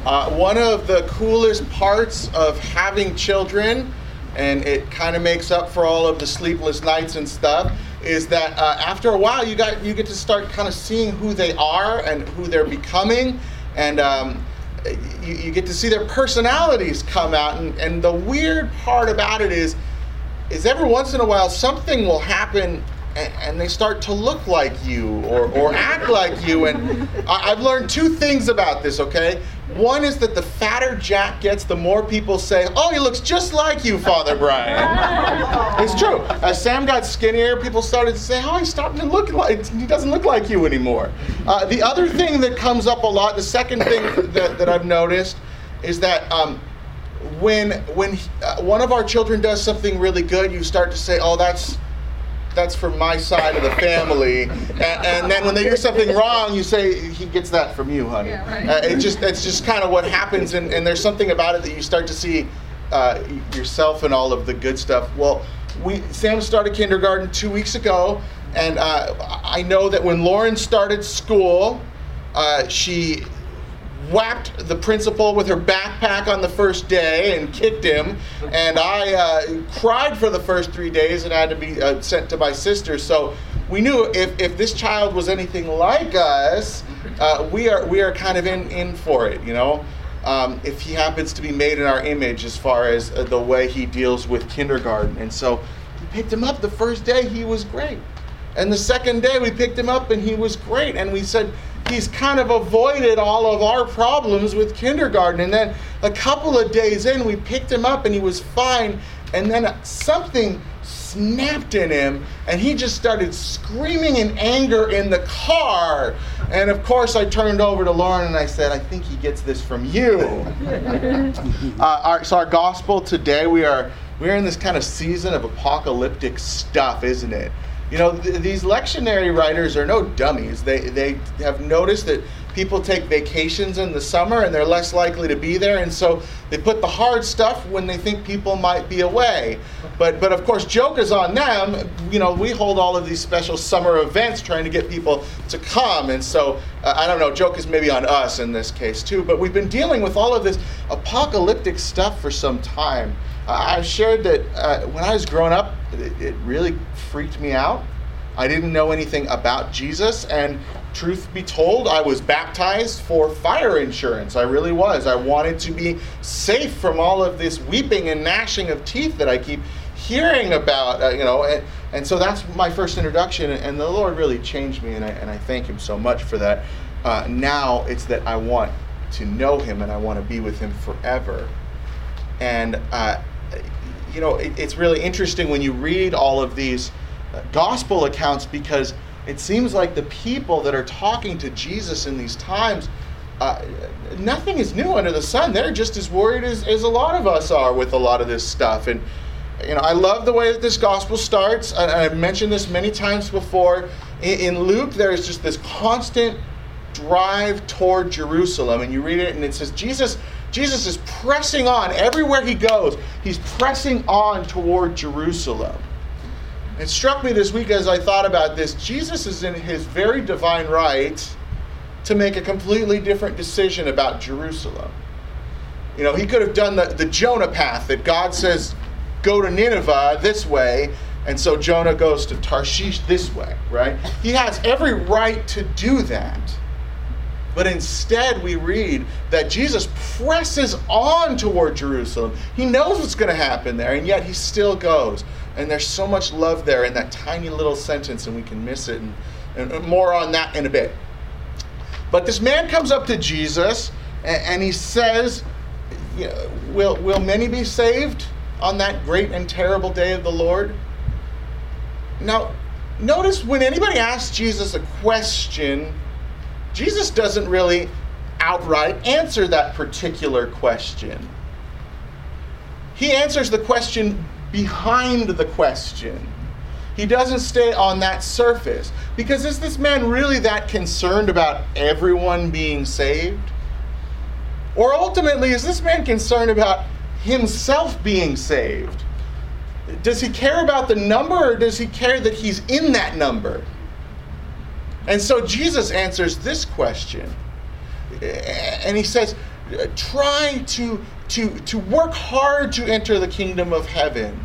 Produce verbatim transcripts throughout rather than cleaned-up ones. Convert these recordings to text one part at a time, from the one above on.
Uh, one of the coolest parts of having children, and it kind of makes up for all of the sleepless nights and stuff, is that uh, after a while you got you get to start kind of seeing who they are and who they're becoming, and um, you, you get to see their personalities come out. And, and the weird part about it is, is every once in a while something will happen and, and they start to look like you or, or act like you. And I, I've learned two things about this, okay? One is that the fatter Jack gets, the more people say, oh, he looks just like you, Father Brian. It's true. As Sam got skinnier, people started to say, oh, he's starting to look like, he doesn't look like you anymore. Uh, the other thing that comes up a lot, the second thing that, that I've noticed, is that um, when when uh, one of our children does something really good, you start to say, oh, that's that's from my side of the family, and, and then when they do something wrong, you say, he gets that from you, honey. Yeah, right. uh, it just it's just kind of what happens, and, and there's something about it that you start to see uh, yourself and all of the good stuff. Well, we Sam started kindergarten two weeks ago, and uh, I know that when Lauren started school, uh, she whacked the principal with her backpack on the first day and kicked him, and I uh, cried for the first three days and had to be uh, sent to my sister. So we knew if, if this child was anything like us, uh, we are we are kind of in, in for it, you know. Um, if he happens to be made in our image as far as uh, the way he deals with kindergarten. And so we picked him up the first day, he was great. And the second day we picked him up and he was great. And we said, he's kind of avoided all of our problems with kindergarten. And then a couple of days in, we picked him up and he was fine. And then something snapped in him and he just started screaming in anger in the car. And of course I turned over to Lauren and I said, I think he gets this from you. uh, our, so our gospel today, we are we're in this kind of season of apocalyptic stuff, isn't it? You know, th- these lectionary writers are no dummies. They they have noticed that people take vacations in the summer and they're less likely to be there, and so they put the hard stuff when they think people might be away. But but of course, joke is on them. You know, we hold all of these special summer events trying to get people to come, and so uh, I don't know, joke is maybe on us in this case too. But we've been dealing with all of this apocalyptic stuff for some time. Uh, I've shared that uh, when I was growing up, it, it really freaked me out. I didn't know anything about Jesus, and truth be told, I was baptized for fire insurance. I really was. I wanted to be safe from all of this weeping and gnashing of teeth that I keep hearing about, uh, you know, and, and so that's my first introduction, and the Lord really changed me, and I, and I thank Him so much for that. Uh, now it's that I want to know Him, and I want to be with Him forever. And, uh, you know, it, it's really interesting when you read all of these gospel accounts, because it seems like the people that are talking to Jesus in these times, uh, nothing is new under the sun. They're just as worried as, as a lot of us are with a lot of this stuff. And, you know, I love the way that this gospel starts. I, I've mentioned this many times before. In, in Luke, there's just this constant drive toward Jerusalem. And you read it and it says, Jesus, Jesus is pressing on. Everywhere he goes, he's pressing on toward Jerusalem. It struck me this week as I thought about this. Jesus is in his very divine right to make a completely different decision about Jerusalem. You know, he could have done the, the Jonah path that God says, go to Nineveh this way, and so Jonah goes to Tarshish this way, right? He has every right to do that. But instead we read that Jesus presses on toward Jerusalem. He knows what's going to happen there, and yet he still goes. And there's so much love there in that tiny little sentence, and we can miss it. And, and more on that in a bit. But this man comes up to Jesus, and, and he says, you know, will, will many be saved on that great and terrible day of the Lord? Now, notice when anybody asks Jesus a question, Jesus doesn't really outright answer that particular question. He answers the question behind the question. He doesn't stay on that surface. Because is this man really that concerned about everyone being saved? Or ultimately, is this man concerned about himself being saved? Does he care about the number, or does he care that he's in that number? And so Jesus answers this question. And he says, uh, trying to, to, to work hard to enter the kingdom of heaven.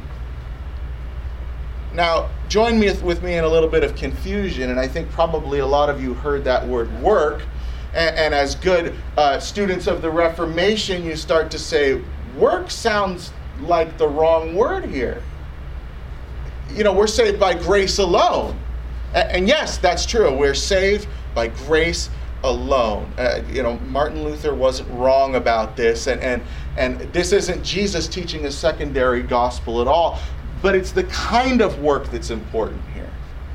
Now, join me with me in a little bit of confusion, and I think probably a lot of you heard that word work, and, and as good uh, students of the Reformation, you start to say, work sounds like the wrong word here. You know, we're saved by grace alone. And, and yes, that's true. We're saved by grace alone. Uh, you know, Martin Luther wasn't wrong about this, and, and, and this isn't Jesus teaching a secondary gospel at all. But it's the kind of work that's important here.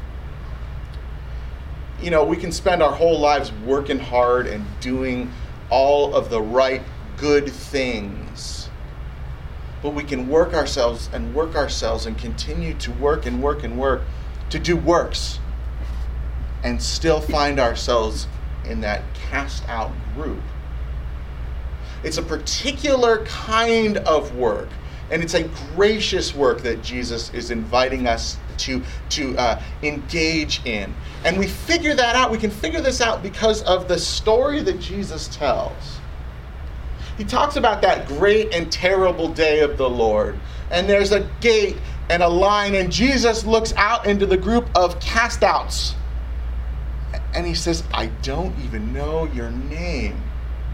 You know, we can spend our whole lives working hard and doing all of the right, good things. But we can work ourselves and work ourselves and continue to work and work and work to do works and still find ourselves in that cast out group. It's a particular kind of work. And it's a gracious work that Jesus is inviting us to, to uh, engage in. And we figure that out. We can figure this out because of the story that Jesus tells. He talks about that great and terrible day of the Lord. And there's a gate and a line, and Jesus looks out into the group of cast-outs. And he says, I don't even know your name.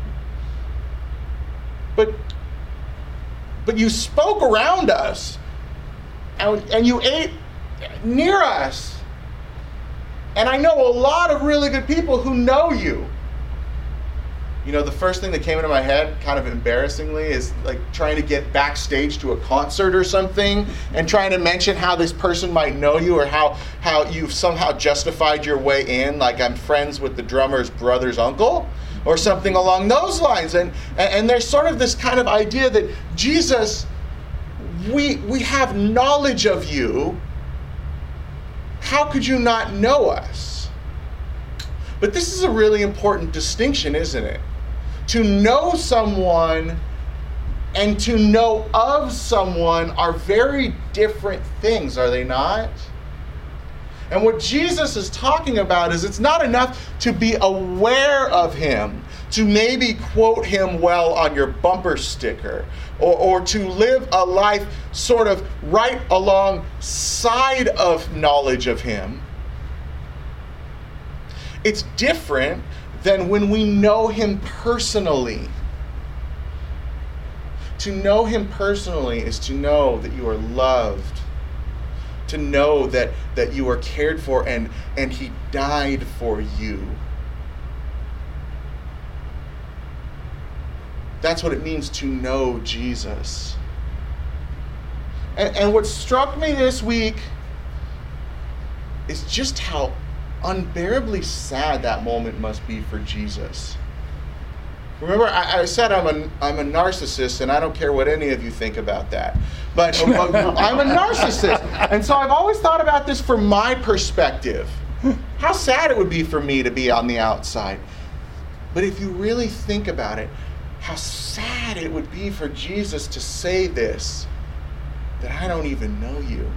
But But you spoke around us, and, and you ate near us. And I know a lot of really good people who know you. You know, the first thing that came into my head, kind of embarrassingly, is like trying to get backstage to a concert or something and trying to mention how this person might know you, or how, how you've somehow justified your way in, like I'm friends with the drummer's brother's uncle, or something along those lines. And, and there's sort of this kind of idea that Jesus, we, we have knowledge of you. How could you not know us? But this is a really important distinction, isn't it? To know someone and to know of someone are very different things, are they not? And what Jesus is talking about is it's not enough to be aware of him, to maybe quote him well on your bumper sticker, or, or to live a life sort of right alongside of knowledge of him. It's different than when we know him personally. To know him personally is to know that you are loved, to know that, that you are cared for, and, and he died for you. That's what it means to know Jesus. And, and what struck me this week is just how unbearably sad that moment must be for Jesus. Remember, I, I said I'm a, I'm a narcissist, and I don't care what any of you think about that. But I'm a narcissist. And so I've always thought about this from my perspective. How sad it would be for me to be on the outside. But if you really think about it, how sad it would be for Jesus to say this, that I don't even know you.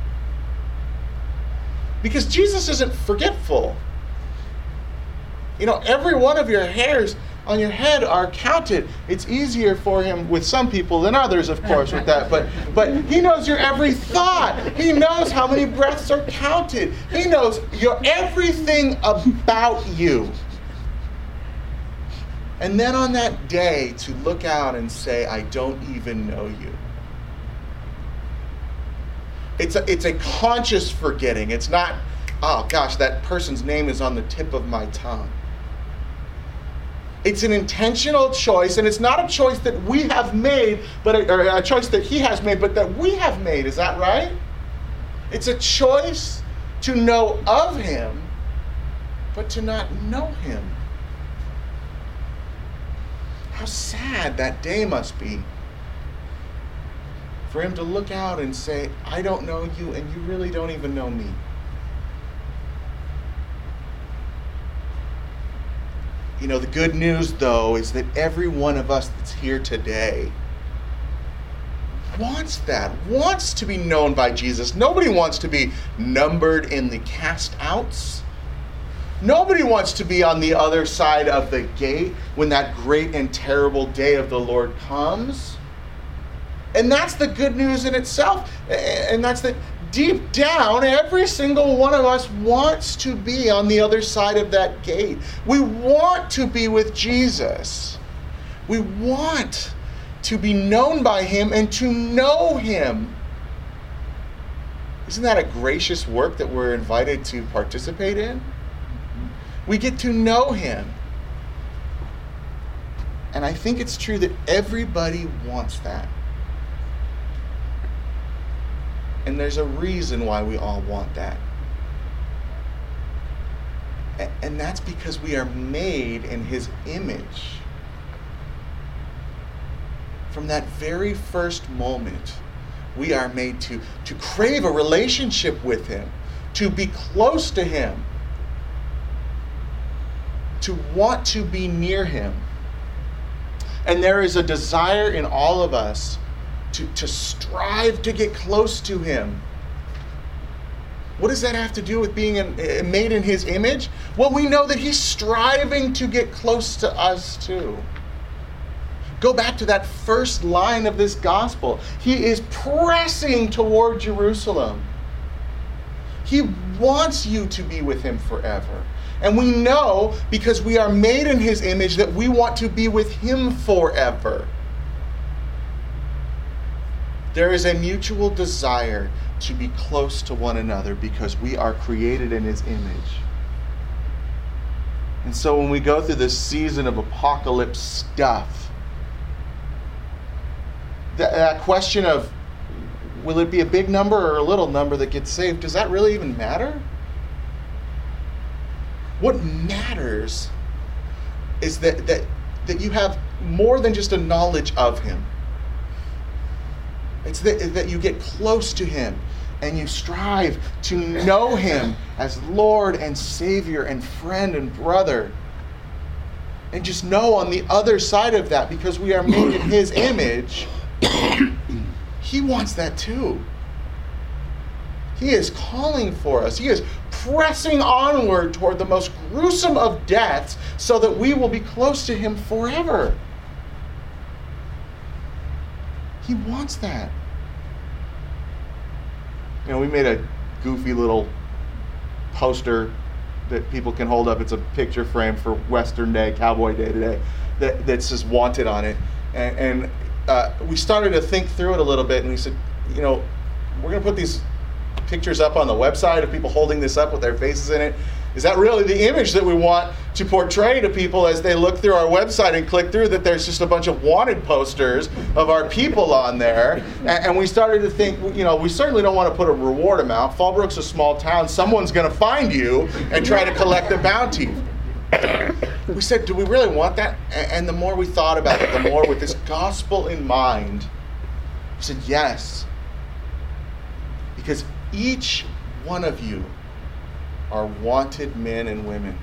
Because Jesus isn't forgetful. You know, every one of your hairs on your head are counted. It's easier for him with some people than others, of course, with that. But but he knows your every thought. He knows how many breaths are counted. He knows your everything about you. And then on that day, to look out and say, I don't even know you. It's a, it's a conscious forgetting. It's not, oh gosh, that person's name is on the tip of my tongue. It's an intentional choice, and it's not a choice that we have made, but a, or a choice that he has made, but that we have made. Is that right? It's a choice to know of him, but to not know him. How sad that day must be for him to look out and say, I don't know you, and you really don't even know me. You know, the good news, though, is that every one of us that's here today wants that, wants to be known by Jesus. Nobody wants to be numbered in the cast outs. Nobody wants to be on the other side of the gate when that great and terrible day of the Lord comes. And that's the good news in itself. And that's that deep down, every single one of us wants to be on the other side of that gate. We want to be with Jesus. We want to be known by him and to know him. Isn't that a gracious work that we're invited to participate in? We get to know him. And I think it's true that everybody wants that. And there's a reason why we all want that. And that's because we are made in his image. From that very first moment, we are made to, to crave a relationship with him, to be close to him, to want to be near him. And there is a desire in all of us to, to strive to get close to him. What does that have to do with being in, uh, made in his image? Well, we know that he's striving to get close to us too. Go back to that first line of this gospel. He is pressing toward Jerusalem. He wants you to be with him forever. And we know, because we are made in his image, that we want to be with him forever. There is a mutual desire to be close to one another because we are created in his image. And so when we go through this season of apocalypse stuff, that, that question of, will it be a big number or a little number that gets saved, does that really even matter? What matters is that, that, that you have more than just a knowledge of him. It's that, that you get close to him and you strive to know him as Lord and Savior and friend and brother. And just know on the other side of that, because we are made in his image, he wants that too. He is calling for us. He is pressing onward toward the most gruesome of deaths so that we will be close to him forever. He wants that. You know, we made a goofy little poster that people can hold up. It's a picture frame for Western Day, Cowboy Day today, that, that says wanted on it. And, and uh, we started to think through it a little bit, and we said, you know, we're going to put these pictures up on the website of people holding this up with their faces in it. Is that really the image that we want to portray to people as they look through our website and click through, that there's just a bunch of wanted posters of our people on there? And, and we started to think, you know, we certainly don't want to put a reward amount. Fallbrook's a small town. Someone's going to find you and try to collect a bounty. We said, do we really want that? And, and the more we thought about it, the more with this gospel in mind, we said yes. Because each one of you are wanted men and women.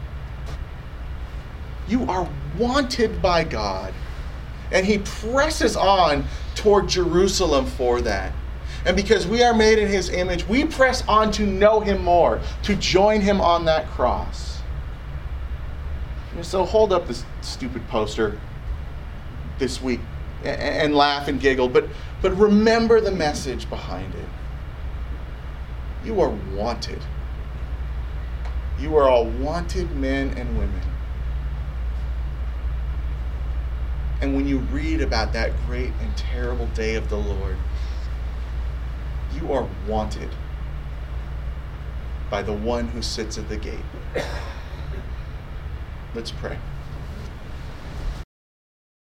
You are wanted by God. And he presses on toward Jerusalem for that. And because we are made in his image, we press on to know him more, to join him on that cross. And so hold up this stupid poster this week and, and laugh and giggle, but, but remember the message behind it. You are wanted. You are all wanted men and women. And when you read about that great and terrible day of the Lord, you are wanted by the one who sits at the gate. Let's pray.